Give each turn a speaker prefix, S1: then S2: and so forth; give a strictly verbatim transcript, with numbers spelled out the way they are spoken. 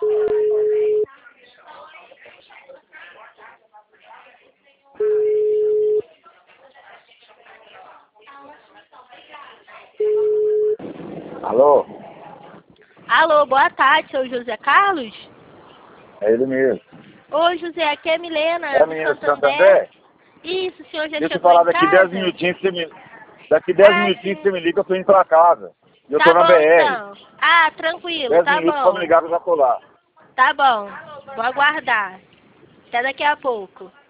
S1: Alô?
S2: Alô, boa tarde, seu José Carlos?
S1: É ele mesmo.
S2: Oi, José, aqui é a Milena,
S1: É a
S2: do
S1: menina de
S2: Santander.
S1: Santander?
S2: Isso, o senhor já
S1: Deixa eu
S2: chegou
S1: falar
S2: em
S1: daqui
S2: casa?
S1: dez minutinhos, você me... daqui dez
S2: Ah,
S1: minutinhos
S2: sim.
S1: você me liga, eu tô indo pra casa. Eu
S2: Tá
S1: tô na
S2: bom,
S1: B R.
S2: então. Ah, tranquilo,
S1: dez
S2: tá
S1: minutos pra me
S2: bom.
S1: ligar que eu já tô lá.
S2: Tá bom, vou aguardar. Até daqui a pouco.